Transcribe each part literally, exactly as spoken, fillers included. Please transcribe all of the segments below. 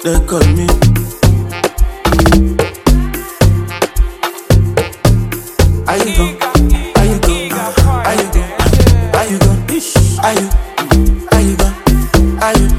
look at me. Are you gone? Are you gone? Are you gone? Are you gone? Are you? Are you gone? Are you?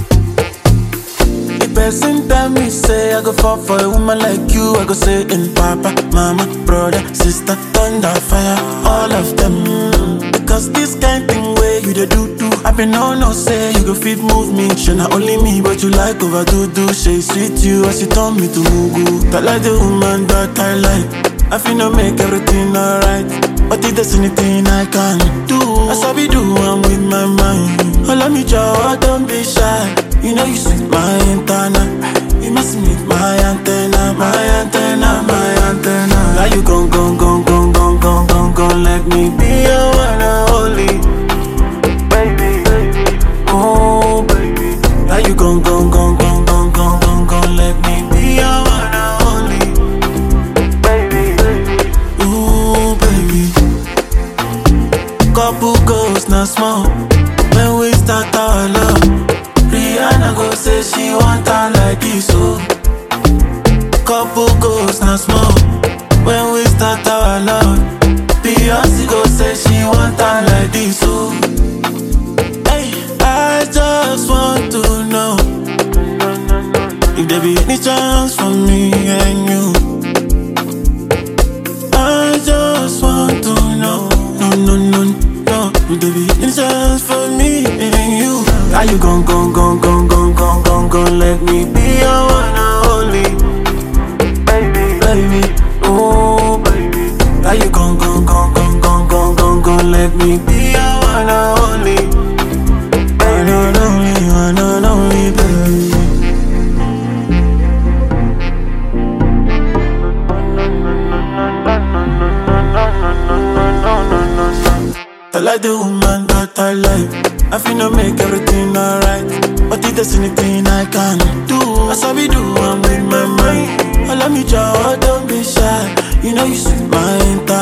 The person tell me say I go fall for a woman like you. I go say in papa, mama, brother, sister, thunder, fire, all of them. Because this kind thing where you the do do. I been no no say you go fit move me. She not only me but you like overdo do. She sweet you as you turn me to mugu. That like the woman that I like. I feel no make everything alright. But if there's anything I can do, I sabi do one with my mind. All of me jaw, don't be shy. You know you sweet my antenna. You must meet my antenna, my antenna, my antenna. Now you gon' gon' gon' gon' gon' gon' gon' gon' let me be your one and only. Baby, baby, oh baby. Now you gon' gon' gon' gon' gon' gon' gon' gon' let me be your one and only. Baby, baby, ooh baby. Couple goals not small. When we start our love, Rihanna go say she want her like this, oh. Couple goals not small. When we start our love, Beyonce go say she want her like this, oh. Hey, I just want to know if there be any chance for me and you. I just want to know, no, no, no, no, if there be any chance for me and you. Are you gon' gon' gon' gon' gon' gon' gon' gon' let me be your one and only? Baby, baby, oh baby. Are you gon' gon' gon' gon' gon' gon' gon' gon' let me be your one and only? One and only, one and only, baby. I like the woman that I like. I feel no make everything alright. But if there's anything I can do, I sabi do one with my mind. All of me jaw, don't be shy. You know you sweet my entire